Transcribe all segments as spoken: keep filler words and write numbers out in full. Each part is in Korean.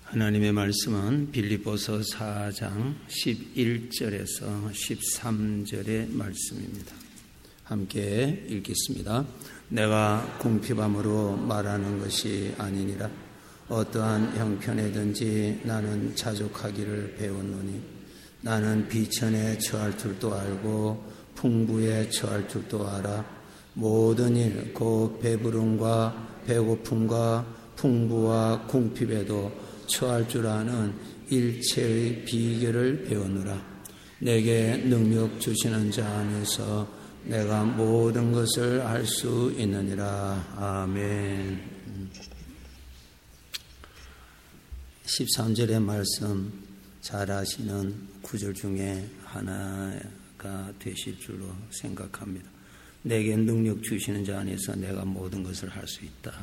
하나님의 말씀은 빌립보서 사 장 십일 절에서 십삼 절의 말씀입니다. 함께 읽겠습니다. 내가 궁핍함으로 말하는 것이 아니니라. 어떠한 형편에든지 나는 자족하기를 배웠노니 나는 비천에 처할 줄도 알고 풍부에 처할 줄도 알아. 모든 일 곧 배부름과 배고픔과 풍부와 궁핍에도 처할 줄 아는 일체의 비결을 배우느라. 내게 능력 주시는 자 안에서 내가 모든 것을 할 수 있느니라. 아멘. 십삼 절의 말씀 잘 아시는 구절 중에 하나가 되실 줄로 생각합니다. 내게 능력 주시는 자 안에서 내가 모든 것을 할 수 있다.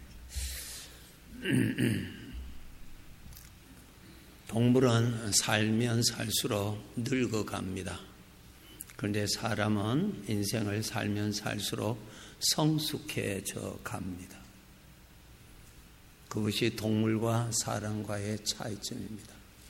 동물은 살면 살수록 늙어갑니다. 그런데 사람은 인생을 살면 살수록 성숙해져 갑니다. 그것이 동물과 사람과의 차이점입니다.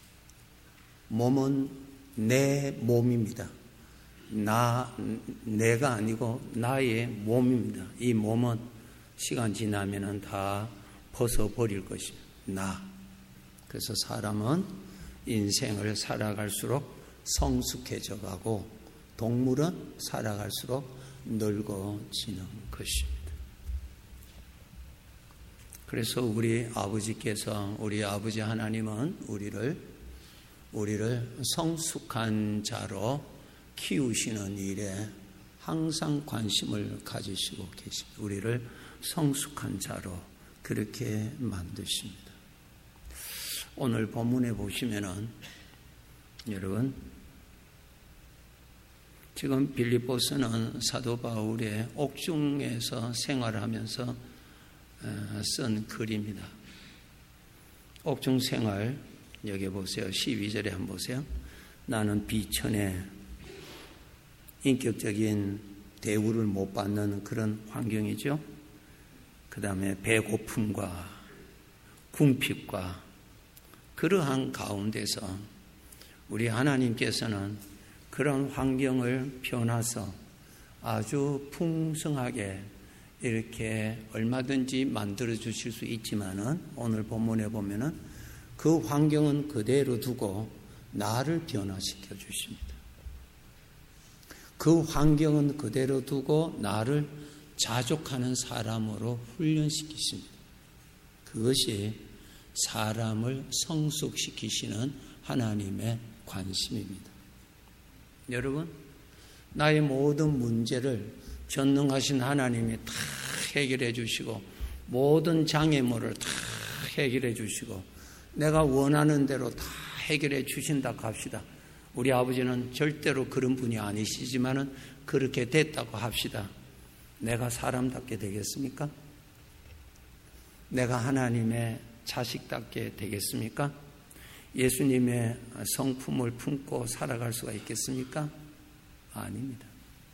몸은 내 몸입니다. 나, 내가 아니고 나의 몸입니다. 이 몸은 시간 지나면 다 벗어버릴 것입니다. 나. 그래서 사람은 인생을 살아갈수록 성숙해져 가고 동물은 살아갈수록 늙어지는 것입니다. 그래서 우리 아버지께서, 우리 아버지 하나님은 우리를, 우리를 성숙한 자로 키우시는 일에 항상 관심을 가지시고 계십니다. 우리를 성숙한 자로 그렇게 만드십니다. 오늘 본문에 보시면은 여러분 지금 빌립보서는 사도 바울의 옥중에서 생활하면서 쓴 글입니다. 옥중 생활 여기 보세요. 십이 절에 한번 보세요. 나는 비천에 인격적인 대우를 못 받는 그런 환경이죠. 그 다음에 배고픔과 궁핍과 그러한 가운데서 우리 하나님께서는 그런 환경을 변화서 아주 풍성하게 이렇게 얼마든지 만들어 주실 수 있지만은 오늘 본문에 보면은 그 환경은 그대로 두고 나를 변화시켜 주십니다. 그 환경은 그대로 두고 나를 자족하는 사람으로 훈련시키십니다. 그것이 사람을 성숙시키시는 하나님의 관심입니다. 여러분, 나의 모든 문제를 전능하신 하나님이 다 해결해 주시고 모든 장애물을 다 해결해 주시고 내가 원하는 대로 다 해결해 주신다고 합시다. 우리 아버지는 절대로 그런 분이 아니시지만은 그렇게 됐다고 합시다. 내가 사람답게 되겠습니까? 내가 하나님의 자식답게 되겠습니까? 예수님의 성품을 품고 살아갈 수가 있겠습니까? 아닙니다.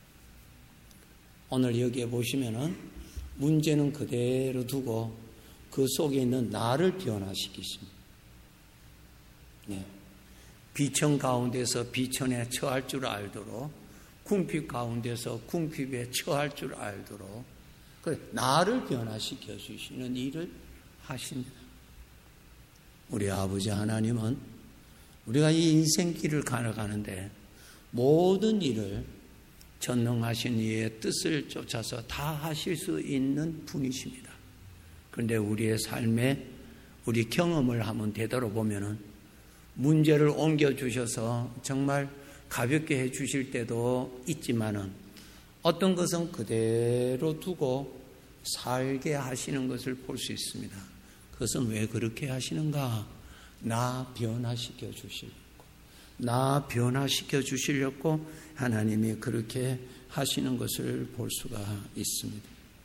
오늘 여기에 보시면은 문제는 그대로 두고 그 속에 있는 나를 변화시키십니다. 네. 비천 가운데서 비천에 처할 줄 알도록, 궁핍 가운데서 궁핍에 처할 줄 알도록 그 나를 변화시켜 주시는 일을 하십니다. 우리 아버지 하나님은 우리가 이 인생길을 가져가는데 모든 일을 전능하신 이의 뜻을 쫓아서 다 하실 수 있는 분이십니다. 그런데 우리의 삶에 우리 경험을 한번 되돌아보면은 문제를 옮겨주셔서 정말 가볍게 해주실 때도 있지만은 어떤 것은 그대로 두고 살게 하시는 것을 볼 수 있습니다. 그것은 왜 그렇게 하시는가? 나 변화시켜 주시려고. 나 변화시켜 주시려고 하나님이 그렇게 하시는 것을 볼 수가 있습니다.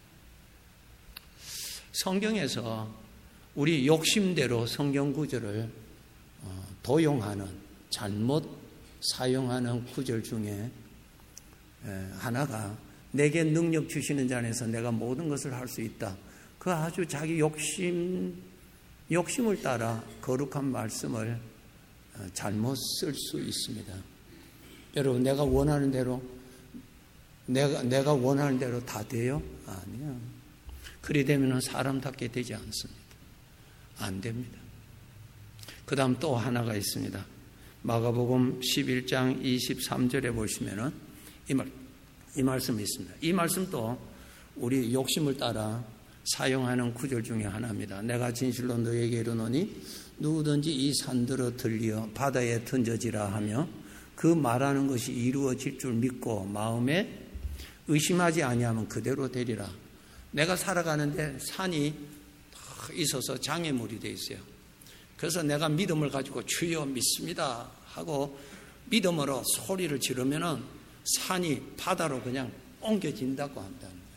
성경에서 우리 욕심대로 성경 구절을 도용하는, 잘못 사용하는 구절 중에 하나가 내게 능력 주시는 자 안에서 내가 모든 것을 할 수 있다. 그 아주 자기 욕심 욕심을 따라 거룩한 말씀을 잘못 쓸 수 있습니다. 여러분, 내가 원하는 대로 내가 내가 원하는 대로 다 돼요? 아니요. 그리 되면 사람답게 되지 않습니다. 안 됩니다. 그 다음 또 하나가 있습니다. 마가복음 십일 장 이십삼 절에 보시면은 이, 말, 이 말씀이 있습니다. 이 말씀도 우리 욕심을 따라 사용하는 구절 중에 하나입니다. 내가 진실로 너에게 이르노니 누구든지 이 산들어 들리어 바다에 던져지라 하며 그 말하는 것이 이루어질 줄 믿고 마음에 의심하지 아니하면 그대로 되리라. 내가 살아가는데 산이 있어서 장애물이 돼 있어요. 그래서 내가 믿음을 가지고 주여 믿습니다 하고 믿음으로 소리를 지르면은 산이 바다로 그냥 옮겨진다고 한다는 거예요.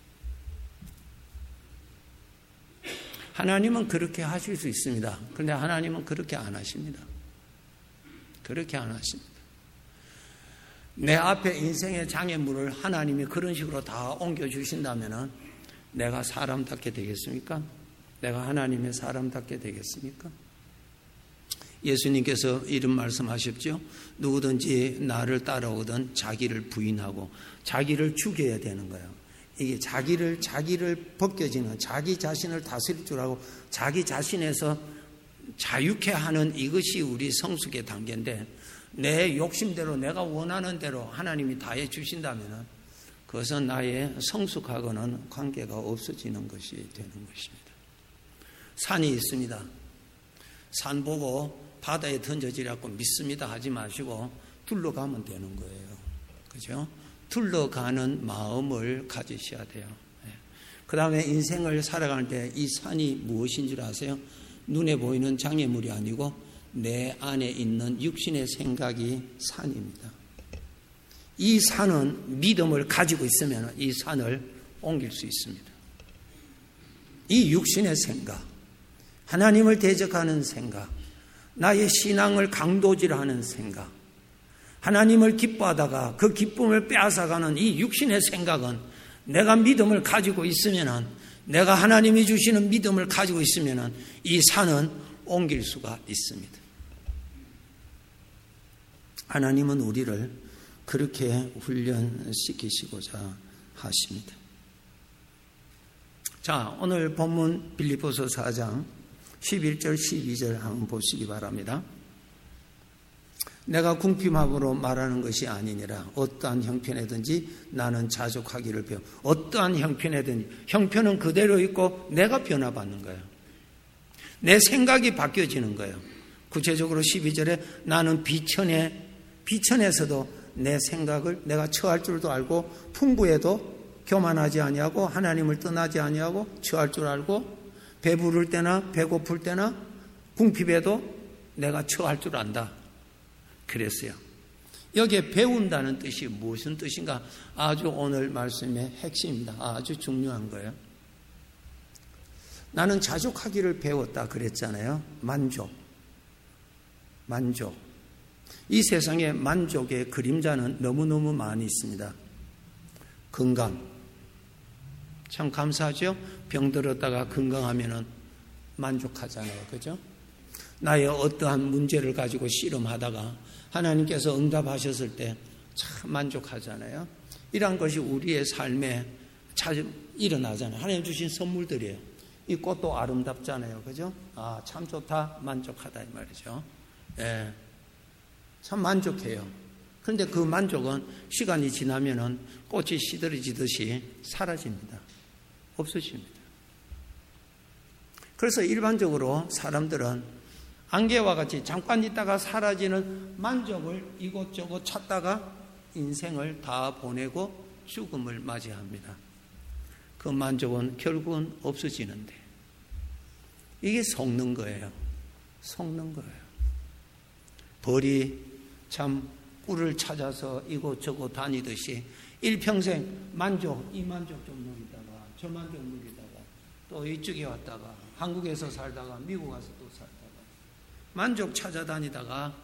하나님은 그렇게 하실 수 있습니다. 그런데 하나님은 그렇게 안 하십니다. 그렇게 안 하십니다. 내 앞에 인생의 장애물을 하나님이 그런 식으로 다 옮겨주신다면 내가 사람답게 되겠습니까? 내가 하나님의 사람답게 되겠습니까? 예수님께서 이런 말씀하셨죠. 누구든지 나를 따라오든 자기를 부인하고 자기를 죽여야 되는 거예요. 이게 자기를 자기를 벗겨지는, 자기 자신을 다스릴 줄 알고 자기 자신에서 자유케 하는 이것이 우리 성숙의 단계인데, 내 욕심대로 내가 원하는 대로 하나님이 다 해주신다면 그것은 나의 성숙하고는 관계가 없어지는 것이 되는 것입니다. 산이 있습니다. 산 보고 바다에 던져지라고 믿습니다 하지 마시고 둘러가면 되는 거예요. 그죠? 둘러가는 마음을 가지셔야 돼요. 그 다음에 인생을 살아갈 때 이 산이 무엇인 줄 아세요? 눈에 보이는 장애물이 아니고 내 안에 있는 육신의 생각이 산입니다. 이 산은 믿음을 가지고 있으면 이 산을 옮길 수 있습니다. 이 육신의 생각, 하나님을 대적하는 생각, 나의 신앙을 강도질하는 생각, 하나님을 기뻐하다가 그 기쁨을 빼앗아가는 이 육신의 생각은 내가 믿음을 가지고 있으면, 내가 하나님이 주시는 믿음을 가지고 있으면 이 산은 옮길 수가 있습니다. 하나님은 우리를 그렇게 훈련시키시고자 하십니다. 자, 오늘 본문 빌립보서 사 장 십일 절 십이 절 한번 보시기 바랍니다. 내가 궁핍함으로 말하는 것이 아니니라. 어떠한 형편이든지 나는 자족하기를 배워. 어떠한 형편이든지, 형편은 그대로 있고 내가 변화받는 거예요. 내 생각이 바뀌어지는 거예요. 구체적으로 십이 절에 나는 비천에 비천에서도 내 생각을 내가 처할 줄도 알고 풍부해도 교만하지 아니하고 하나님을 떠나지 아니하고 처할 줄 알고 배부를 때나 배고플 때나 궁핍해도 내가 처할 줄 안다. 그랬어요. 여기에 배운다는 뜻이 무슨 뜻인가? 아주 오늘 말씀의 핵심입니다. 아주 중요한 거예요. 나는 자족하기를 배웠다 그랬잖아요. 만족. 만족. 이 세상에 만족의 그림자는 너무너무 많이 있습니다. 건강. 참 감사하죠? 병들었다가 건강하면은 만족하잖아요. 그죠? 나의 어떠한 문제를 가지고 씨름하다가 하나님께서 응답하셨을 때 참 만족하잖아요. 이러한 것이 우리의 삶에 자주 일어나잖아요. 하나님 주신 선물들이에요. 이 꽃도 아름답잖아요. 그죠? 아, 참 좋다. 만족하다. 이 말이죠. 예. 참 만족해요. 그런데 그 만족은 시간이 지나면은 꽃이 시들어지듯이 사라집니다. 없어집니다. 그래서 일반적으로 사람들은 안개와 같이 잠깐 있다가 사라지는 만족을 이곳저곳 찾다가 인생을 다 보내고 죽음을 맞이합니다. 그 만족은 결국은 없어지는데 이게 속는 거예요. 속는 거예요. 벌이 참 꿀을 찾아서 이곳저곳 다니듯이 일평생 만족, 이 만족 좀 누리다가 저 만족 누리다가 또 이쪽에 왔다가 한국에서 살다가 미국 가서 또 살다가 만족 찾아다니다가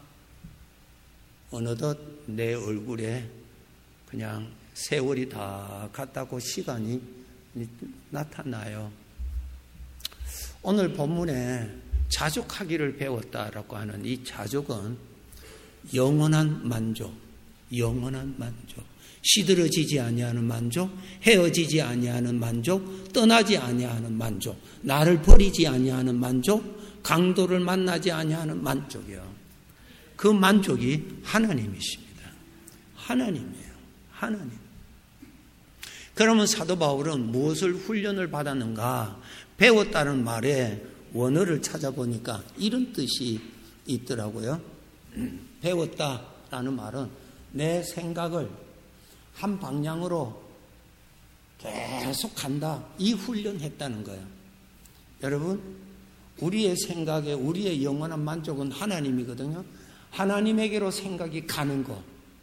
어느덧 내 얼굴에 그냥 세월이 다 갔다고 시간이 나타나요. 오늘 본문에 자족하기를 배웠다라고 하는 이 자족은 영원한 만족, 영원한 만족, 시들어지지 아니하는 만족, 헤어지지 아니하는 만족, 떠나지 아니하는 만족, 나를 버리지 아니하는 만족, 강도를 만나지 아니하는 만족이요. 그 만족이 하나님이십니다. 하나님이에요. 하나님. 그러면 사도 바울은 무엇을 훈련을 받았는가? 배웠다는 말에 원어를 찾아보니까 이런 뜻이 있더라고요. 배웠다라는 말은 내 생각을 한 방향으로 계속 간다. 이 훈련했다는 거예요. 여러분, 우리의 생각에 우리의 영원한 만족은 하나님이거든요. 하나님에게로 생각이 가는 거,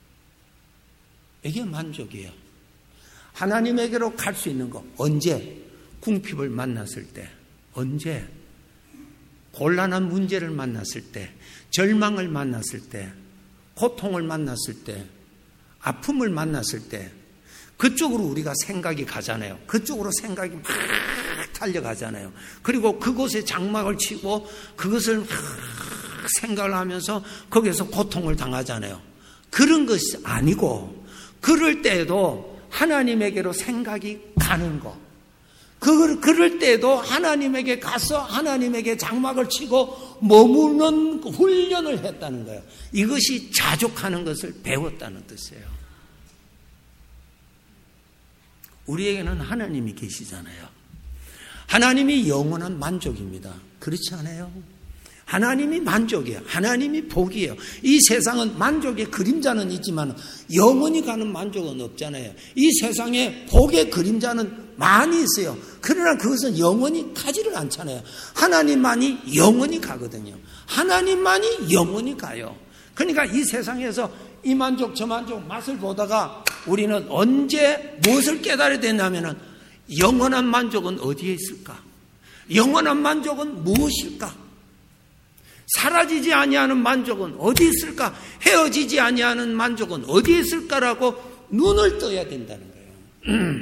이게 만족이에요. 하나님에게로 갈 수 있는 거. 언제? 궁핍을 만났을 때. 언제? 곤란한 문제를 만났을 때, 절망을 만났을 때, 고통을 만났을 때, 아픔을 만났을 때, 그쪽으로 우리가 생각이 가잖아요. 그쪽으로 생각이 막 달려가잖아요. 그리고 그곳에 장막을 치고 그것을 막 생각을 하면서 거기에서 고통을 당하잖아요. 그런 것이 아니고, 그럴 때에도 하나님에게로 생각이 가는 거. 그, 그럴 때에도 하나님에게 가서 하나님에게 장막을 치고 머무는 훈련을 했다는 거예요. 이것이 자족하는 것을 배웠다는 뜻이에요. 우리에게는 하나님이 계시잖아요. 하나님이 영원한 만족입니다. 그렇지 않아요? 하나님이 만족이에요. 하나님이 복이에요. 이 세상은 만족의 그림자는 있지만 영원히 가는 만족은 없잖아요. 이 세상에 복의 그림자는 많이 있어요. 그러나 그것은 영원히 가지를 않잖아요. 하나님만이 영원히 가거든요. 하나님만이 영원히 가요. 그러니까 이 세상에서 이 만족 저 만족 맛을 보다가 우리는 언제 무엇을 깨달아야 되냐면은 영원한 만족은 어디에 있을까? 영원한 만족은 무엇일까? 사라지지 아니하는 만족은 어디 있을까? 헤어지지 아니하는 만족은 어디에 있을까라고 눈을 떠야 된다는 거예요.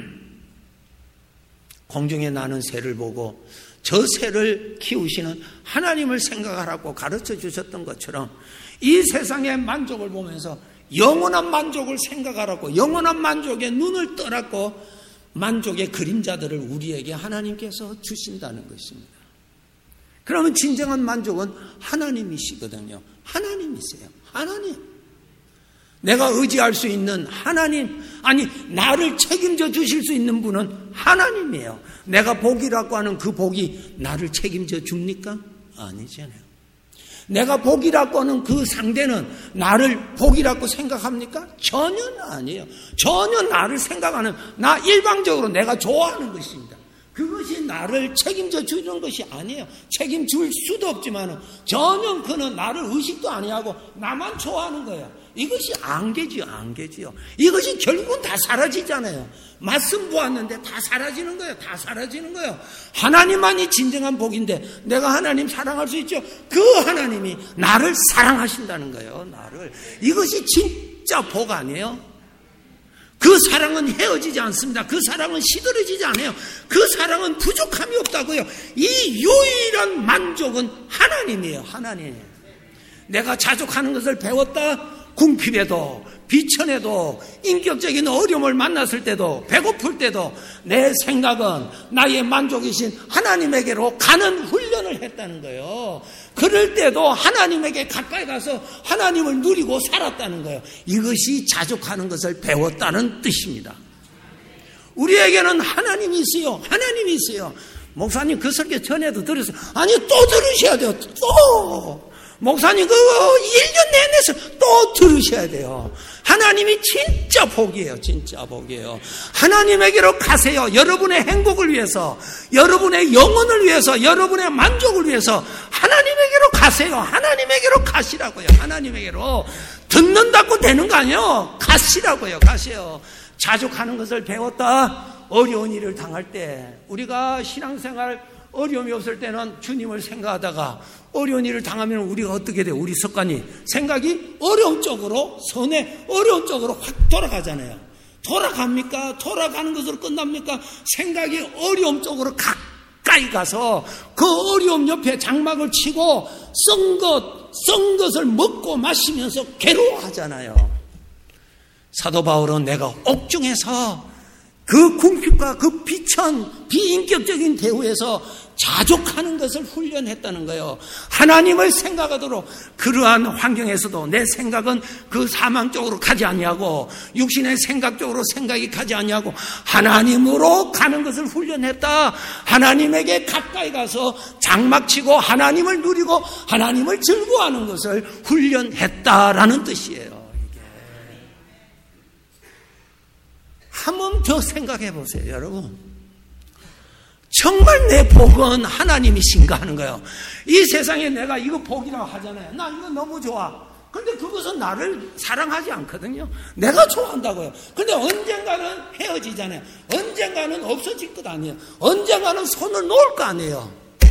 공중에 나는 새를 보고 저 새를 키우시는 하나님을 생각하라고 가르쳐 주셨던 것처럼 이 세상의 만족을 보면서 영원한 만족을 생각하라고, 영원한 만족에 눈을 떠라고 만족의 그림자들을 우리에게 하나님께서 주신다는 것입니다. 그러면 진정한 만족은 하나님이시거든요. 하나님이세요. 하나님. 내가 의지할 수 있는 하나님, 아니 나를 책임져 주실 수 있는 분은 하나님이에요. 내가 복이라고 하는 그 복이 나를 책임져 줍니까? 아니잖아요. 내가 복이라고 하는 그 상대는 나를 복이라고 생각합니까? 전혀 아니에요. 전혀 나를 생각하는, 나 일방적으로 내가 좋아하는 것입니다. 그것이 나를 책임져 주는 것이 아니에요. 책임줄 수도 없지만 전혀 그는 나를 의식도 아니하고 나만 좋아하는 거예요. 이것이 안개지요, 안개지요. 이것이 결국은 다 사라지잖아요. 말씀 보았는데 다 사라지는 거예요. 다 사라지는 거예요. 하나님만이 진정한 복인데 내가 하나님 사랑할 수 있죠. 그 하나님이 나를 사랑하신다는 거예요. 나를. 이것이 진짜 복 아니에요? 그 사랑은 헤어지지 않습니다. 그 사랑은 시들어지지 않아요. 그 사랑은 부족함이 없다고요. 이 유일한 만족은 하나님이에요. 하나님. 내가 자족하는 것을 배웠다. 궁핍에도 비천에도 인격적인 어려움을 만났을 때도 배고플 때도 내 생각은 나의 만족이신 하나님에게로 가는 훈련을 했다는 거예요. 그럴 때도 하나님에게 가까이 가서 하나님을 누리고 살았다는 거예요. 이것이 자족하는 것을 배웠다는 뜻입니다. 우리에게는 하나님이 있어요. 하나님이 있어요. 목사님 그 설교 전에도 들었어요. 아니 또 들으셔야 돼요. 또 목사님 그 일 년 내내서 또 들으셔야 돼요. 하나님이 진짜 복이에요. 진짜 복이에요. 하나님에게로 가세요. 여러분의 행복을 위해서, 여러분의 영혼을 위해서, 여러분의 만족을 위해서 하나님에게로 가세요. 하나님에게로 가시라고요. 하나님에게로. 듣는다고 되는 거 아니에요. 가시라고요. 가세요. 자족하는 것을 배웠다. 어려운 일을 당할 때, 우리가 신앙생활 어려움이 없을 때는 주님을 생각하다가 어려운 일을 당하면 우리가 어떻게 돼요? 우리 습관이 생각이 어려운 쪽으로, 선에 어려운 쪽으로 확 돌아가잖아요. 돌아갑니까? 돌아가는 것으로 끝납니까? 생각이 어려움 쪽으로 가까이 가까이 가서 그 어려움 옆에 장막을 치고 썩은 것, 썩은 것을 먹고 마시면서 괴로워하잖아요. 사도 바울은 내가 옥중에서 그 궁핍과 그 비천, 비인격적인 대우에서 자족하는 것을 훈련했다는 거예요. 하나님을 생각하도록 그러한 환경에서도 내 생각은 그 사망 쪽으로 가지 않냐고, 육신의 생각 쪽으로 생각이 가지 않냐고, 하나님으로 가는 것을 훈련했다. 하나님에게 가까이 가서 장막치고 하나님을 누리고 하나님을 즐거워하는 것을 훈련했다라는 뜻이에요. 한 번 더 생각해 보세요, 여러분. 정말 내 복은 하나님이신가 하는 거예요. 이 세상에 내가 이거 복이라고 하잖아요. 나 이거 너무 좋아. 근데 그것은 나를 사랑하지 않거든요. 내가 좋아한다고요. 근데 언젠가는 헤어지잖아요. 언젠가는 없어질 것 아니에요. 언젠가는 손을 놓을 거 아니에요.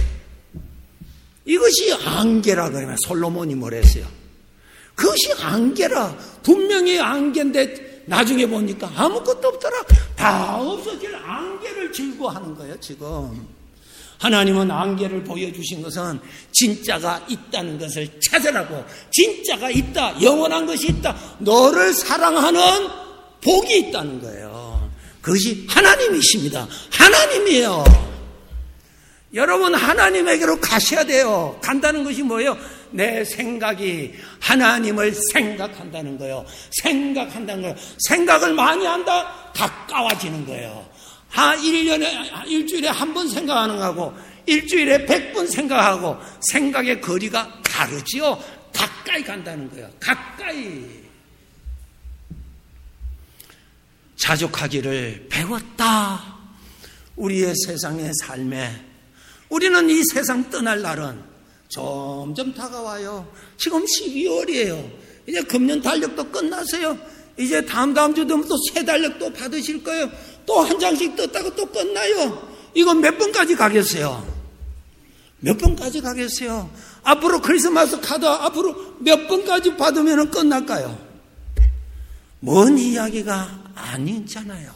이것이 안개라 그러면 솔로몬이 뭐랬어요? 그것이 안개라. 분명히 안개인데 나중에 보니까 아무것도 없더라. 다 없어질 안개를 즐거워하는 거예요, 지금. 하나님은 안개를 보여주신 것은 진짜가 있다는 것을 찾으라고. 진짜가 있다. 영원한 것이 있다. 너를 사랑하는 복이 있다는 거예요. 그것이 하나님이십니다. 하나님이에요. 여러분, 하나님에게로 가셔야 돼요. 간다는 것이 뭐예요? 내 생각이 하나님을 생각한다는 거예요. 생각한다는 거예요. 생각을 많이 한다? 가까워지는 거예요. 한 일 년에, 일주일에 한 번 생각하는 거하고 일주일에 백 번 생각하고 생각의 거리가 다르지요. 가까이 간다는 거예요. 가까이. 자족하기를 배웠다. 우리의 세상의 삶에 우리는 이 세상 떠날 날은 점점 다가와요. 지금 십이월이에요. 이제 금년 달력도 끝났어요. 이제 다음 다음 주 되면 또 새 달력 또 받으실 거예요. 또 한 장씩 떴다가 또 끝나요. 이거 몇 번까지 가겠어요? 몇 번까지 가겠어요? 앞으로 크리스마스 카드 앞으로 몇 번까지 받으면 끝날까요? 먼 이야기가 아니잖아요.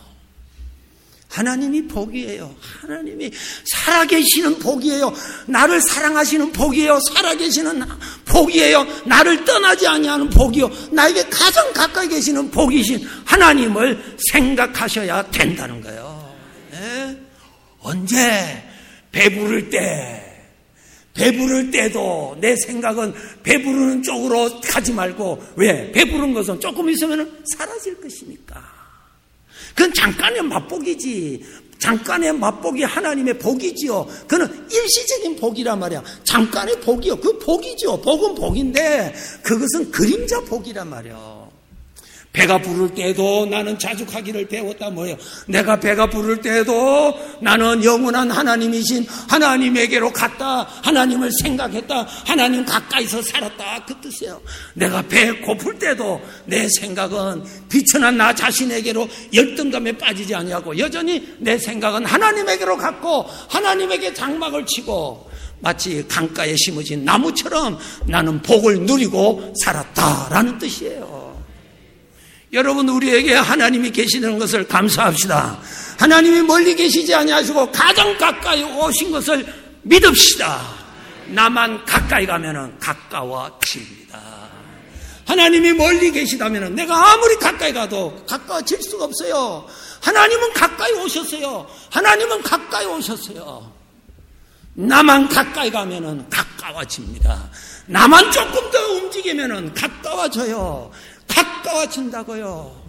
하나님이 복이에요. 하나님이 살아계시는 복이에요. 나를 사랑하시는 복이에요. 살아계시는 복이에요. 나를 떠나지 아니하는 복이요. 나에게 가장 가까이 계시는 복이신 하나님을 생각하셔야 된다는 거예요. 네? 언제? 배부를 때. 배부를 때도 내 생각은 배부르는 쪽으로 가지 말고, 왜? 배부른 것은 조금 있으면 사라질 것이니까. 그건 잠깐의 맛보기지. 잠깐의 맛보기 하나님의 복이지요. 그는 일시적인 복이란 말이야. 잠깐의 복이요. 그 복이죠. 복은 복인데 그것은 그림자 복이란 말이야. 배가 부를 때도 나는 자족하기를 배웠다 뭐예요? 내가 배가 부를 때도 나는 영원한 하나님이신 하나님에게로 갔다. 하나님을 생각했다. 하나님 가까이서 살았다. 그 뜻이에요. 내가 배 고플 때도 내 생각은 비천한 나 자신에게로 열등감에 빠지지 아니하고 여전히 내 생각은 하나님에게로 갔고 하나님에게 장막을 치고 마치 강가에 심어진 나무처럼 나는 복을 누리고 살았다라는 뜻이에요. 여러분, 우리에게 하나님이 계시는 것을 감사합시다. 하나님이 멀리 계시지 아니하시고 가장 가까이 오신 것을 믿읍시다. 나만 가까이 가면은 가까워집니다. 하나님이 멀리 계시다면은 내가 아무리 가까이 가도 가까워질 수가 없어요. 하나님은 가까이 오셨어요. 하나님은 가까이 오셨어요. 나만 가까이 가면은 가까워집니다. 나만 조금 더 움직이면은 가까워져요. 가까워진다고요.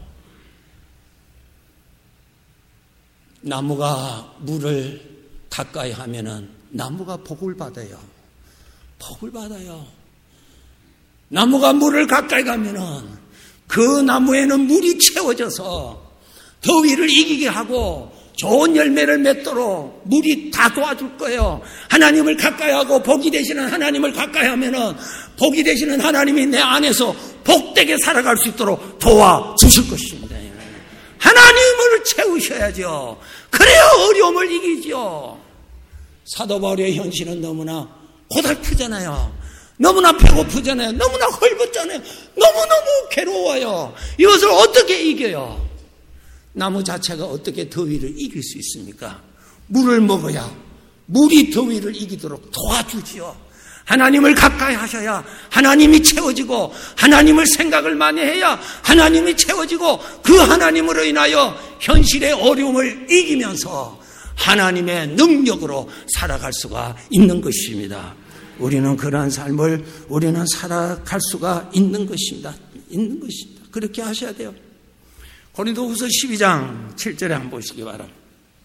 나무가 물을 가까이 하면은 나무가 복을 받아요. 복을 받아요. 나무가 물을 가까이 가면은 그 나무에는 물이 채워져서 더위를 이기게 하고 좋은 열매를 맺도록 물이 다 도와줄 거예요. 하나님을 가까이 하고 복이 되시는 하나님을 가까이 하면은 복이 되시는 하나님이 내 안에서 복되게 살아갈 수 있도록 도와주실 것입니다. 하나님을 채우셔야죠. 그래야 어려움을 이기죠. 사도 바울의 현실은 너무나 고달프잖아요. 너무나 배고프잖아요. 너무나 헐벗잖아요. 너무너무 괴로워요. 이것을 어떻게 이겨요? 나무 자체가 어떻게 더위를 이길 수 있습니까? 물을 먹어야 물이 더위를 이기도록 도와주지요. 하나님을 가까이 하셔야 하나님이 채워지고 하나님을 생각을 많이 해야 하나님이 채워지고 그 하나님으로 인하여 현실의 어려움을 이기면서 하나님의 능력으로 살아갈 수가 있는 것입니다. 우리는 그러한 삶을 우리는 살아갈 수가 있는 것입니다. 있는 것입니다. 그렇게 하셔야 돼요. 고린도후서 십이 장 칠 절에 한번 보시기 바랍니다.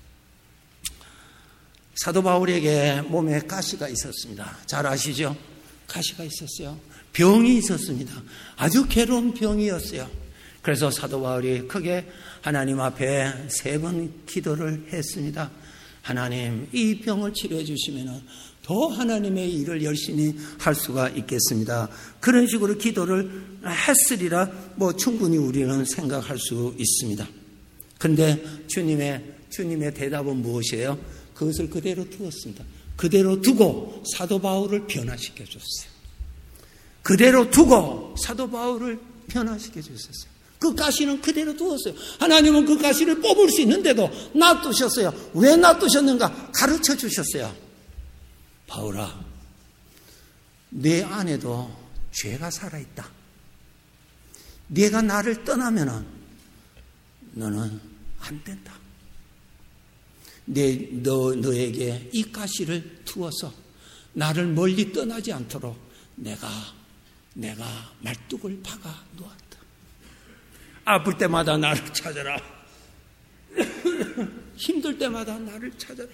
사도 바울에게 몸에 가시가 있었습니다. 잘 아시죠? 가시가 있었어요. 병이 있었습니다. 아주 괴로운 병이었어요. 그래서 사도 바울이 크게 하나님 앞에 세 번 기도를 했습니다. 하나님, 이 병을 치료해 주시면 더 하나님의 일을 열심히 할 수가 있겠습니다. 그런 식으로 기도를 했으리라 뭐 충분히 우리는 생각할 수 있습니다. 그런데 주님의, 주님의 대답은 무엇이에요? 그것을 그대로 두었습니다. 그대로 두고 사도 바울을 변화시켜 줬어요. 그대로 두고 사도 바울을 변화시켜 주셨어요. 그 가시는 그대로 두었어요. 하나님은 그 가시를 뽑을 수 있는데도 놔두셨어요. 왜 놔두셨는가? 가르쳐 주셨어요. 바울아, 내 안에도 죄가 살아있다. 네가 나를 떠나면은 너는 안 된다. 내, 너, 너에게 이 가시를 두어서 나를 멀리 떠나지 않도록 내가, 내가 말뚝을 박아 놓았다. 아플 때마다 나를 찾아라. 힘들 때마다 나를 찾아라.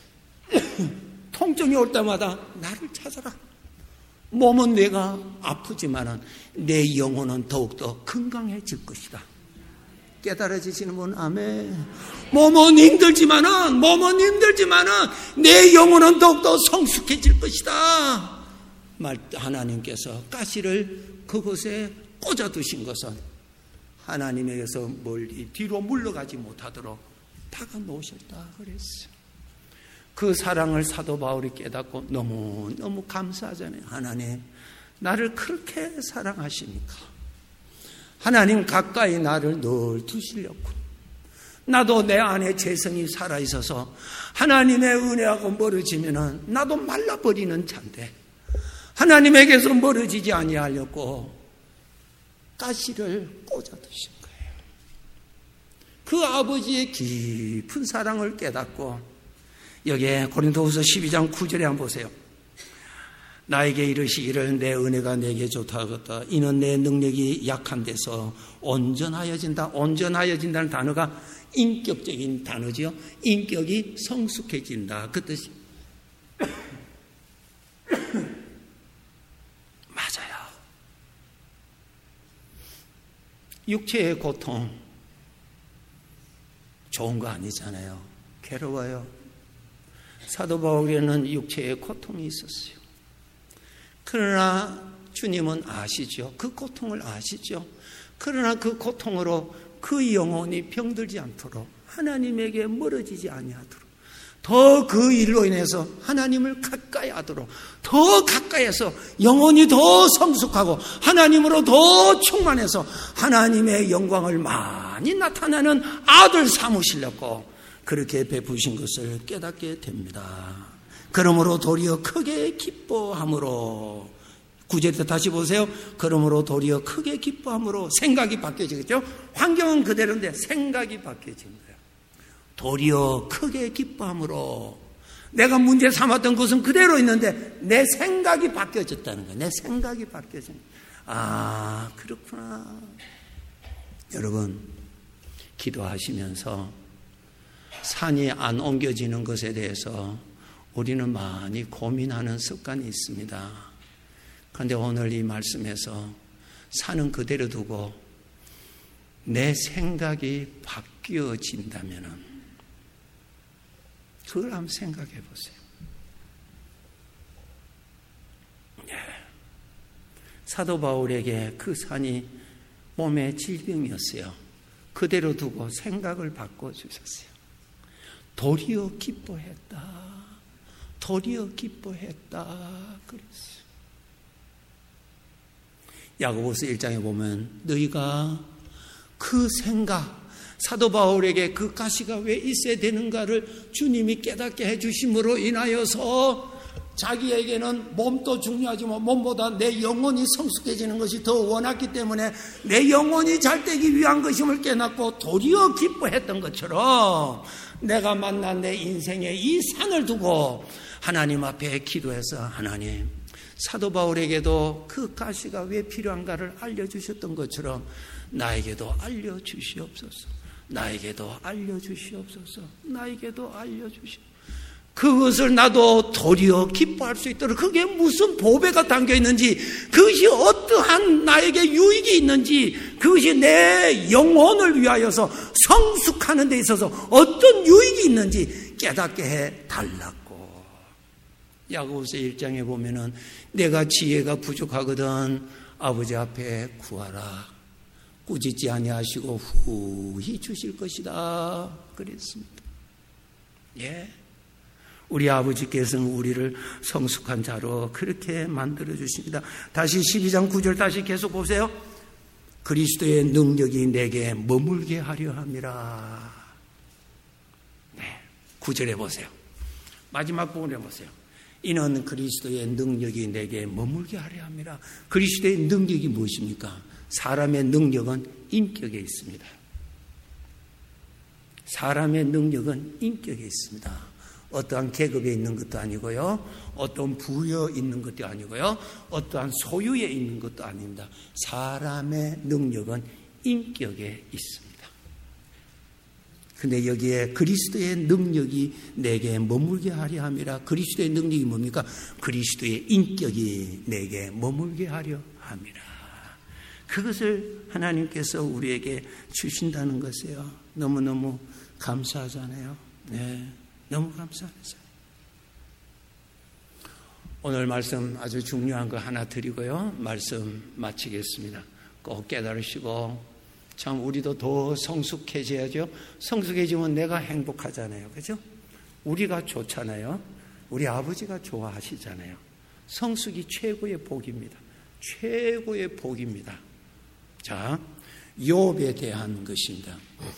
통증이 올 때마다 나를 찾아라. 몸은 내가 아프지만은 내 영혼은 더욱더 건강해질 것이다. 깨달아지시는 분, 아멘. 몸은 힘들지만은, 몸은 힘들지만은, 내 영혼은 더욱더 성숙해질 것이다. 말, 하나님께서 가시를 그곳에 꽂아두신 것은 하나님에게서 멀리 뒤로 물러가지 못하도록 박아 놓으셨다 그랬어요. 그 사랑을 사도 바울이 깨닫고 너무너무 감사하잖아요. 하나님, 나를 그렇게 사랑하십니까? 하나님 가까이 나를 늘 두시려고. 나도 내 안에 죄성이 살아있어서 하나님의 은혜하고 멀어지면은 나도 말라버리는 자인데 하나님에게서 멀어지지 아니하려고 가시를 꽂아두신 거예요. 그 아버지의 깊은 사랑을 깨닫고 여기에 고린도후서 십이 장 구 절에 한번 보세요. 나에게 이르시기를 내 은혜가 내게 좋다 하겠다. 이는 내 능력이 약한 데서 온전하여진다. 온전하여진다는 단어가 인격적인 단어지요. 인격이 성숙해진다. 그 뜻이 맞아요. 육체의 고통 좋은 거 아니잖아요. 괴로워요. 사도 바울에는 육체의 고통이 있었어요. 그러나 주님은 아시죠. 그 고통을 아시죠. 그러나 그 고통으로 그 영혼이 병들지 않도록 하나님에게 멀어지지 아니하도록 더 그 일로 인해서 하나님을 가까이 하도록 더 가까이해서 영혼이 더 성숙하고 하나님으로 더 충만해서 하나님의 영광을 많이 나타나는 아들 삼으시려고 그렇게 베푸신 것을 깨닫게 됩니다. 그러므로 도리어 크게 기뻐함으로 구 절에 다시 보세요. 그러므로 도리어 크게 기뻐함으로 생각이 바뀌어지겠죠. 환경은 그대로인데 생각이 바뀌어진 거예요. 도리어 크게 기뻐함으로 내가 문제 삼았던 것은 그대로 있는데 내 생각이 바뀌어졌다는 거예요. 내 생각이 바뀌어진 거예요. 아, 그렇구나. 여러분, 기도하시면서 산이 안 옮겨지는 것에 대해서 우리는 많이 고민하는 습관이 있습니다. 그런데 오늘 이 말씀에서 산은 그대로 두고 내 생각이 바뀌어진다면 그걸 한번 생각해 보세요. 네. 사도 바울에게 그 산이 몸의 질병이었어요. 그대로 두고 생각을 바꿔주셨어요. 도리어 기뻐했다. 도리어 기뻐했다. 그랬어요. 야고보서 일 장에 보면 너희가 그 생각, 사도 바울에게 그 가시가 왜 있어야 되는가를 주님이 깨닫게 해주심으로 인하여서 자기에게는 몸도 중요하지만 몸보다 내 영혼이 성숙해지는 것이 더 원했기 때문에 내 영혼이 잘 되기 위한 것임을 깨닫고 도리어 기뻐했던 것처럼 내가 만난 내 인생의 이 산을 두고 하나님 앞에 기도해서 하나님, 사도 바울에게도 그 가시가 왜 필요한가를 알려주셨던 것처럼 나에게도 알려주시옵소서. 나에게도 알려주시옵소서. 나에게도 알려주시옵소서. 그것을 나도 도리어 기뻐할 수 있도록 그게 무슨 보배가 담겨 있는지, 그것이 어떠한 나에게 유익이 있는지, 그것이 내 영혼을 위하여서 성숙하는 데 있어서 어떤 유익이 있는지 깨닫게 해달라고. 야고보서 일 장에 보면은 내가 지혜가 부족하거든 아버지 앞에 구하라. 꾸짖지 아니하시고 후히 주실 것이다 그랬습니다. 예. 우리 아버지께서는 우리를 성숙한 자로 그렇게 만들어 주십니다. 다시 십이 장 구 절 다시 계속 보세요. 그리스도의 능력이 내게 머물게 하려 함이라. 네, 구 절에 보세요. 마지막 부분에 보세요. 이는 그리스도의 능력이 내게 머물게 하려 함이라. 그리스도의 능력이 무엇입니까? 사람의 능력은 인격에 있습니다. 사람의 능력은 인격에 있습니다. 어떠한 계급에 있는 것도 아니고요, 어떤 부여에 있는 것도 아니고요, 어떠한 소유에 있는 것도 아닙니다. 사람의 능력은 인격에 있습니다. 근데 여기에 그리스도의 능력이 내게 머물게 하려 함이라. 그리스도의 능력이 뭡니까? 그리스도의 인격이 내게 머물게 하려 함이라. 그것을 하나님께서 우리에게 주신다는 것이에요. 너무너무 감사하잖아요. 네. 너무 감사하죠. 오늘 말씀 아주 중요한 거 하나 드리고요, 말씀 마치겠습니다. 꼭 깨달으시고, 참 우리도 더 성숙해져야죠. 성숙해지면 내가 행복하잖아요. 그죠? 우리가 좋잖아요. 우리 아버지가 좋아하시잖아요. 성숙이 최고의 복입니다. 최고의 복입니다. 자, 욥에 대한 것입니다.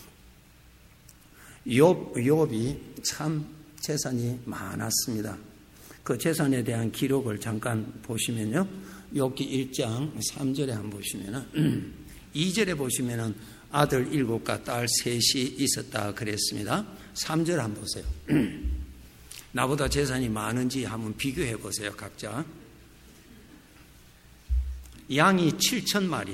욥, 욥이 참 재산이 많았습니다. 그 재산에 대한 기록을 잠깐 보시면요, 욥기 일 장 삼 절에 한번 보시면은, 이 절에 보시면은 아들 일곱과 딸 셋이 있었다 그랬습니다. 삼 절 한번 보세요. 나보다 재산이 많은지 한번 비교해 보세요, 각자. 양이 칠천 마리,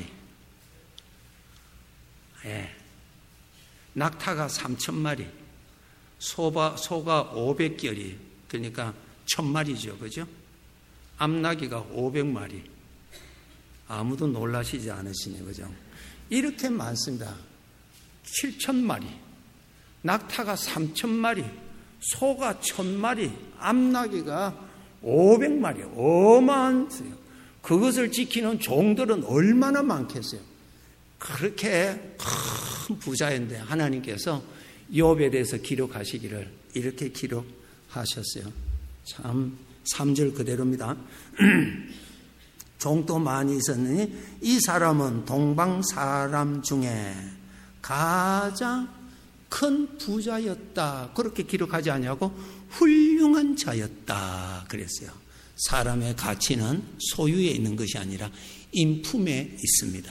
예. 낙타가 삼천 마리, 소바, 소가 오백 결이, 그러니까 천 마리죠. 그죠? 암나귀가 오백 마리. 아무도 놀라시지 않으시네. 그죠? 이렇게 많습니다. 칠천 마리, 낙타가 삼천 마리, 소가 천 마리, 암나귀가 오백 마리. 어마한데요. 그것을 지키는 종들은 얼마나 많겠어요. 그렇게 큰 부자인데 하나님께서 욥에 대해서 기록하시기를 이렇게 기록하셨어요. 참 삼 절 그대로입니다. 종도 많이 있었느니 이 사람은 동방 사람 중에 가장 큰 부자였다. 그렇게 기록하지 아니하고 훌륭한 자였다 그랬어요. 사람의 가치는 소유에 있는 것이 아니라 인품에 있습니다.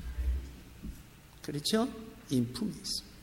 그렇죠? 인품이 있습니다.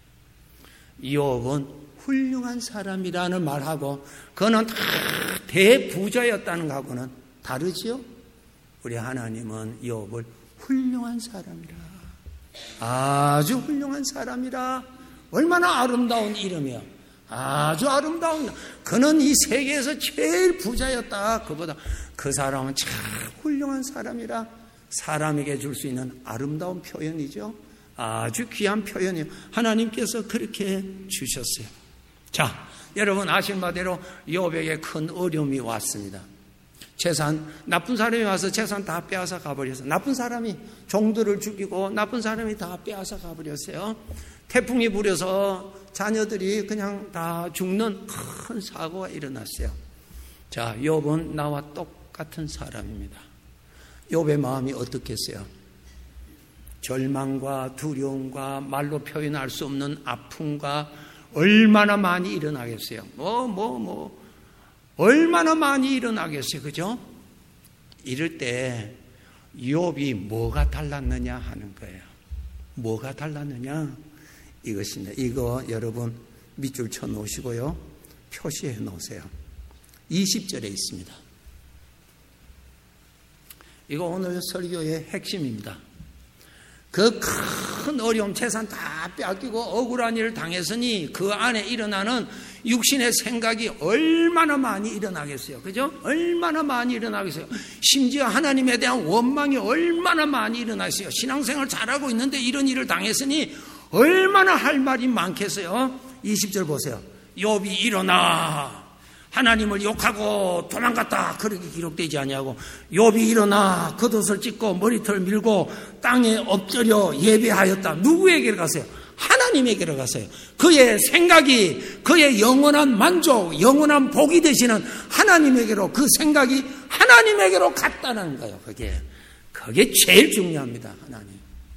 욥은 훌륭한 사람이라는 말하고 그는 다 대부자였다는 것하고는 다르지요? 우리 하나님은 욥을 훌륭한 사람이라, 아주 훌륭한 사람이라, 얼마나 아름다운 이름이야. 아주 아름다운, 그는 이 세계에서 제일 부자였다. 그보다 그 사람은 참 훌륭한 사람이라. 사람에게 줄 수 있는 아름다운 표현이죠. 아주 귀한 표현이에요. 하나님께서 그렇게 주셨어요. 자, 여러분 아신 바대로 욥에게 큰 어려움이 왔습니다. 재산, 나쁜 사람이 와서 재산 다 빼앗아 가버렸어요. 나쁜 사람이 종들을 죽이고 나쁜 사람이 다 빼앗아 가버렸어요. 태풍이 불어서 자녀들이 그냥 다 죽는 큰 사고가 일어났어요. 자, 욥은 나와 똑같은 사람입니다. 욥의 마음이 어떻겠어요? 절망과 두려움과 말로 표현할 수 없는 아픔과 얼마나 많이 일어나겠어요. 뭐, 뭐, 뭐, 얼마나 많이 일어나겠어요. 그죠? 이럴 때 욥이 뭐가 달랐느냐 하는 거예요. 뭐가 달랐느냐? 이것입니다. 이거 여러분 밑줄 쳐 놓으시고요. 표시해 놓으세요. 이십 절에 있습니다. 이거 오늘 설교의 핵심입니다. 그 큰 어려움, 재산 다 빼앗기고 억울한 일을 당했으니 그 안에 일어나는 육신의 생각이 얼마나 많이 일어나겠어요. 그죠? 얼마나 많이 일어나겠어요. 심지어 하나님에 대한 원망이 얼마나 많이 일어나겠어요. 신앙생활 잘하고 있는데 이런 일을 당했으니 얼마나 할 말이 많겠어요. 이십 절 보세요. 욥이 일어나 하나님을 욕하고 도망갔다. 그렇게 기록되지 아니하고 욥이 일어나 겉옷을 찢고 머리털 밀고 땅에 엎드려 예배하였다. 누구에게 갔어요? 하나님에게로 갔어요. 그의 생각이 그의 영원한 만족, 영원한 복이 되시는 하나님에게로 그 생각이 하나님에게로 갔다는 거예요. 그게 그게 제일 중요합니다. 하나님.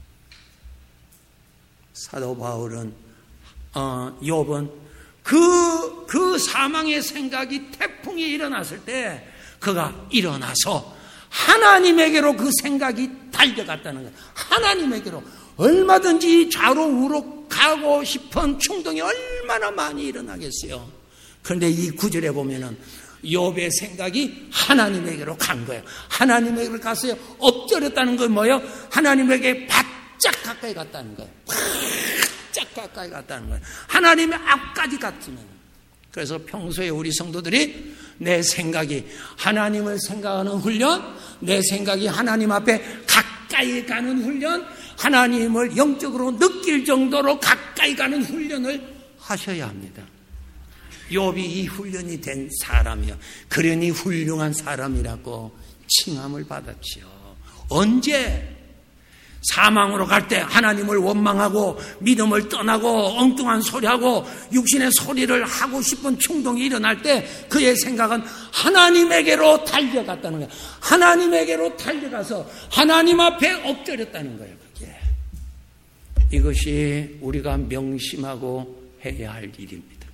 사도 바울은 어, 욥은 그, 그 사망의 생각이 태풍이 일어났을 때 그가 일어나서 하나님에게로 그 생각이 달려갔다는 거예요. 하나님에게로 얼마든지 좌로 우로 가고 싶은 충동이 얼마나 많이 일어나겠어요. 그런데 이 구절에 보면은 욥의 생각이 하나님에게로 간 거예요. 하나님에게로 갔어요. 엎드렸다는 건 뭐예요? 하나님에게 바짝 가까이 갔다는 거예요. 바짝 가까이 갔다는 거예요. 하나님의 앞까지 갔으면. 그래서 평소에 우리 성도들이 내 생각이 하나님을 생각하는 훈련, 내 생각이 하나님 앞에 가까이 가는 훈련, 하나님을 영적으로 느낄 정도로 가까이 가는 훈련을 하셔야 합니다. 욥이 이 훈련이 된 사람이요. 그러니 훌륭한 사람이라고 칭함을 받았지요. 언제? 사망으로 갈 때 하나님을 원망하고 믿음을 떠나고 엉뚱한 소리하고 육신의 소리를 하고 싶은 충동이 일어날 때 그의 생각은 하나님에게로 달려갔다는 거예요. 하나님에게로 달려가서 하나님 앞에 엎드렸다는 거예요. 그게. 이것이 우리가 명심하고 해야 할 일입니다.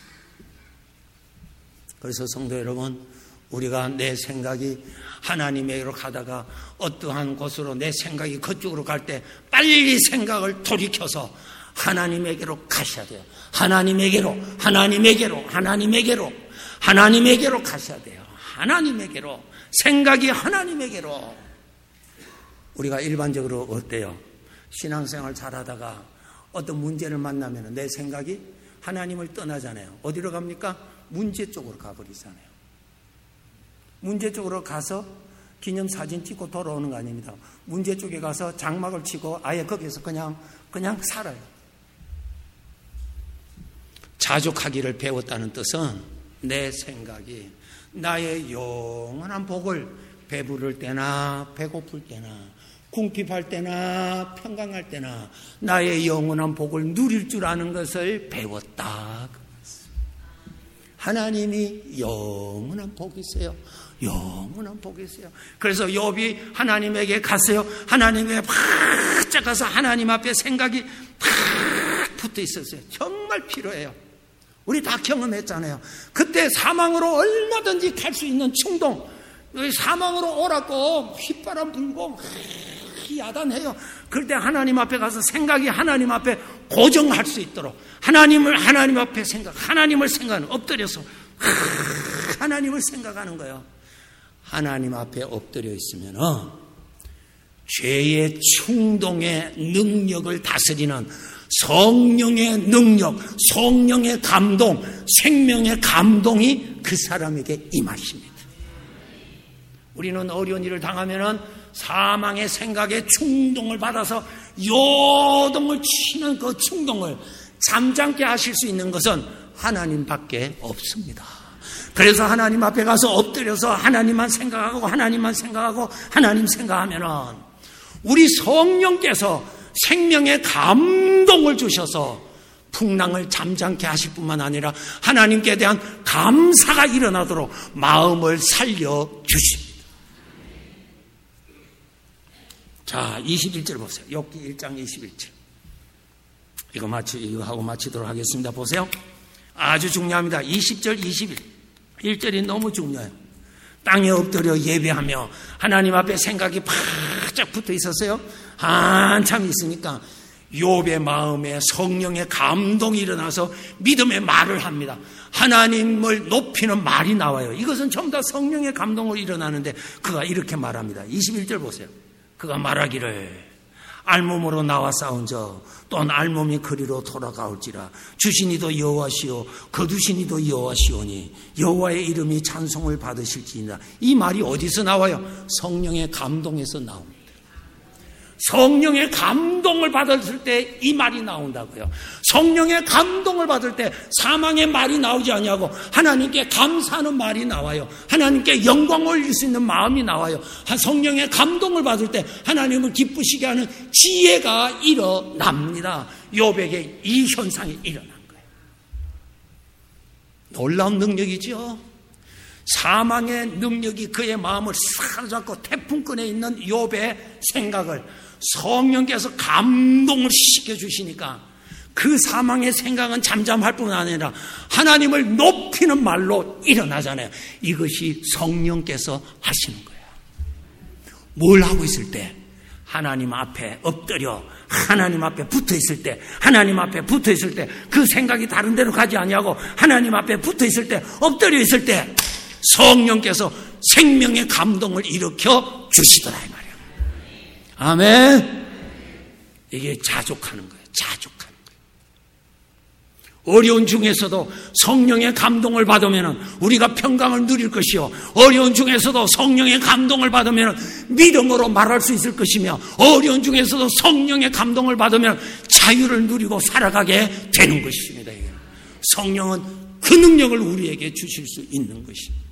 그래서 성도 여러분, 우리가 내 생각이 하나님에게로 가다가 어떠한 곳으로 내 생각이 그쪽으로 갈 때 빨리 생각을 돌이켜서 하나님에게로 가셔야 돼요. 하나님에게로, 하나님에게로, 하나님에게로, 하나님에게로 가셔야 돼요. 하나님에게로, 생각이 하나님에게로. 우리가 일반적으로 어때요? 신앙생활 잘하다가 어떤 문제를 만나면 내 생각이 하나님을 떠나잖아요. 어디로 갑니까? 문제 쪽으로 가버리잖아요. 문제 쪽으로 가서 기념사진 찍고 돌아오는 거 아닙니다. 문제 쪽에 가서 장막을 치고 아예 거기서 그냥 그냥 살아요. 자족하기를 배웠다는 뜻은 내 생각이 나의 영원한 복을 배부를 때나 배고플 때나 궁핍할 때나 평강할 때나 나의 영원한 복을 누릴 줄 아는 것을 배웠다. 하나님이 영원한 복이 있어요. 영원한 복이 있어요. 그래서 욥이 하나님에게 갔어요. 하나님에게 바짝 가서 하나님 앞에 생각이 팍 붙어 있었어요. 정말 필요해요. 우리 다 경험했잖아요. 그때 사망으로 얼마든지 갈 수 있는 충동, 사망으로 오라고 휘바람 불고 야단해요. 그럴 때 하나님 앞에 가서 생각이 하나님 앞에 고정할 수 있도록 하나님을 하나님 앞에 생각, 하나님을 생각하는, 엎드려서 하나님을 생각하는 거예요. 하나님 앞에 엎드려 있으면 죄의 충동의 능력을 다스리는 성령의 능력, 성령의 감동, 생명의 감동이 그 사람에게 임하십니다. 우리는 어려운 일을 당하면은 사망의 생각에 충동을 받아서 요동을 치는 그 충동을 잠잠게 하실 수 있는 것은 하나님밖에 없습니다. 그래서 하나님 앞에 가서 엎드려서 하나님만 생각하고 하나님만 생각하고 하나님 생각하면은 우리 성령께서 생명의 감동을 주셔서 풍랑을 잠잠케 하실 뿐만 아니라 하나님께 대한 감사가 자, 이십일 절 보세요. 욥기 일 장 이십일 절. 이거 마치, 이거 하고 마치도록 하겠습니다. 보세요. 아주 중요합니다. 이십 절, 이십일 절이 너무 중요해요. 땅에 엎드려 예배하며 하나님 앞에 생각이 바짝 붙어 있었어요. 한참 있으니까 욥의 마음에 성령의 감동이 일어나서 믿음의 말을 합니다. 하나님을 높이는 말이 나와요. 이것은 전부 다 성령의 감동으로 일어나는데 그가 이렇게 말합니다. 이십일 절 보세요. 그가 말하기를 알몸으로 나와 싸운 저 또한 알몸이 그리로 돌아가올지라 주신 이도 여호와시오 거두신 이도 여호와시오니 여호와의 이름이 찬송을 받으실지니라. 이 말이 어디서 나와요? 성령의 감동에서 나옵니다. 성령의 감동을 받았을 때 이 말이 나온다고요. 성령의 감동을 받을 때 사망의 말이 나오지 않냐고 하나님께 감사하는 말이 나와요. 하나님께 영광을 올릴 수 있는 마음이 나와요. 성령의 감동을 받을 때 하나님을 기쁘시게 하는 지혜가 일어납니다. 욥에게 이 현상이 일어난 거예요. 놀라운 능력이죠. 사망의 능력이 그의 마음을 사로잡고 태풍권에 있는 욥의 생각을 성령께서 감동을 시켜주시니까 그 사망의 생각은 잠잠할 뿐 아니라 하나님을 높이는 말로 일어나잖아요. 이것이 성령께서 하시는 거예요. 뭘 하고 있을 때? 하나님 앞에 엎드려 하나님 앞에 붙어 있을 때, 하나님 앞에 붙어 있을 때 그 생각이 다른 데로 가지 아니하고 하나님 앞에 붙어 있을 때, 엎드려 있을 때 성령께서 생명의 감동을 일으켜 주시더라 이 말이에요. 아멘. 이게 자족하는 거예요. 자족하는 거예요. 어려운 중에서도 성령의 감동을 받으면 우리가 평강을 누릴 것이요, 어려운 중에서도 성령의 감동을 받으면 믿음으로 말할 수 있을 것이며, 어려운 중에서도 성령의 감동을 받으면 자유를 누리고 살아가게 되는 것입니다. 성령은 그 능력을 우리에게 주실 수 있는 것입니다.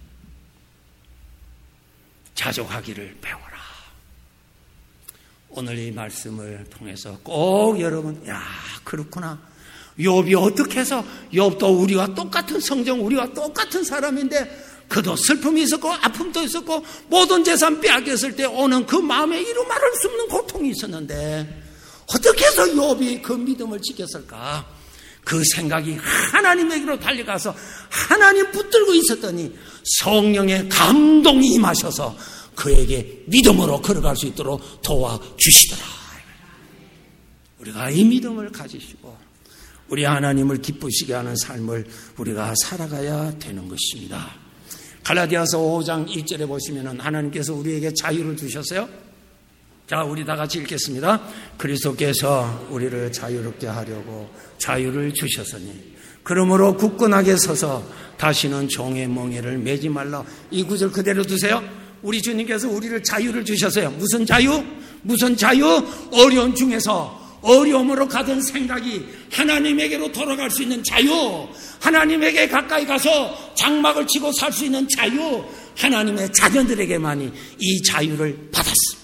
자족하기를 배워라. 오늘 이 말씀을 통해서 꼭 여러분, 야, 그렇구나. 욥이 어떻게 해서, 욥도 우리와 똑같은 성정, 우리와 똑같은 사람인데 그도 슬픔이 있었고 아픔도 있었고 모든 재산 빼앗겼을 때 오는 그 마음에 이루 말할 수 없는 고통이 있었는데 어떻게 해서 욥이 그 믿음을 지켰을까? 그 생각이 하나님에게로 달려가서 하나님 붙들고 있었더니 성령의 감동이 임하셔서 그에게 믿음으로 걸어갈 수 있도록 도와주시더라. 우리가 이 믿음을 가지시고 우리 하나님을 기쁘시게 하는 삶을 우리가 살아가야 되는 것입니다. 갈라디아서 오 장 일 절에 보시면 하나님께서 우리에게 자유를 주셨어요. 자, 우리 다 같이 읽겠습니다. 그리스도께서 우리를 자유롭게 하려고 자유를 주셨으니 그러므로 굳건하게 서서 다시는 종의 멍에를 매지 말라. 이 구절 그대로 두세요. 우리 주님께서 우리를 자유를 주셨어요. 무슨 자유? 무슨 자유? 어려운 중에서 어려움으로 가던 생각이 하나님에게로 돌아갈 수 있는 자유, 하나님에게 가까이 가서 장막을 치고 살 수 있는 자유, 하나님의 자녀들에게만이 이 자유를 받았습니다.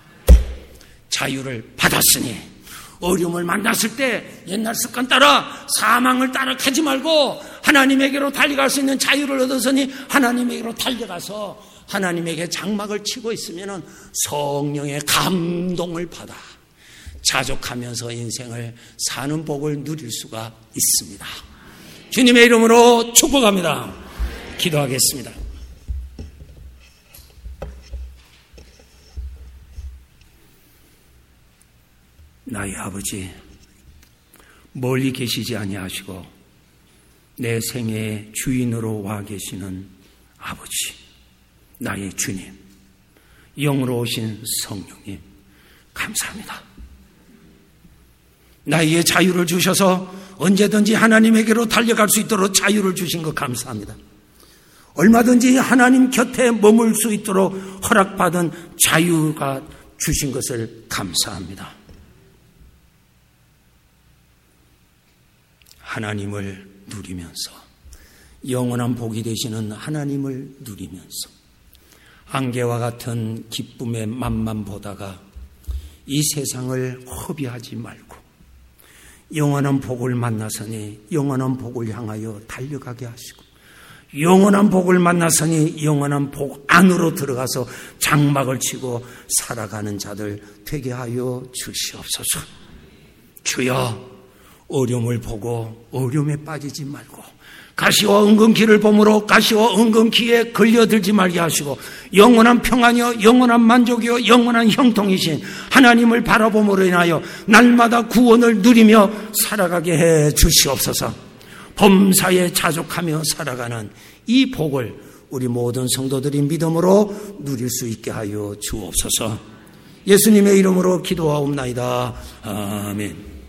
자유를 받았으니 어려움을 만났을 때 옛날 습관 따라 사망을 따라 가지 말고 하나님에게로 달려갈 수 있는 자유를 얻었으니 하나님에게로 달려가서 하나님에게 장막을 치고 있으면 성령의 감동을 받아 자족하면서 인생을 사는 복을 누릴 수가 있습니다. 주님의 이름으로 축복합니다. 기도하겠습니다. 나의 아버지, 멀리 계시지 아니하시고 내 생애의 주인으로 와 계시는 아버지, 나의 주님, 영으로 오신 성령님, 감사합니다. 나에게 자유를 주셔서 언제든지 하나님에게로 달려갈 수 있도록 자유를 주신 것 감사합니다. 얼마든지 하나님 곁에 머물 수 있도록 허락받은 자유가 주신 것을 감사합니다. 하나님을 누리면서 영원한 복이 되시는 하나님을 누리면서 안개와 같은 기쁨의 맛만 보다가 이 세상을 허비하지 말고 영원한 복을 만나서니 영원한 복을 향하여 달려가게 하시고 영원한 복을 만나서니 영원한 복 안으로 들어가서 장막을 치고 살아가는 자들 되게 하여 주시옵소서. 주여, 어려움을 보고 어려움에 빠지지 말고 가시와 은근키를 보므로 가시와 은근키에 걸려들지 말게 하시고 영원한 평안이요 영원한 만족이요 영원한 형통이신 하나님을 바라봄으로 인하여 날마다 구원을 누리며 살아가게 해 주시옵소서. 범사에 자족하며 살아가는 이 복을 우리 모든 성도들이 믿음으로 누릴 수 있게 하여 주옵소서. 예수님의 이름으로 기도하옵나이다. 아멘.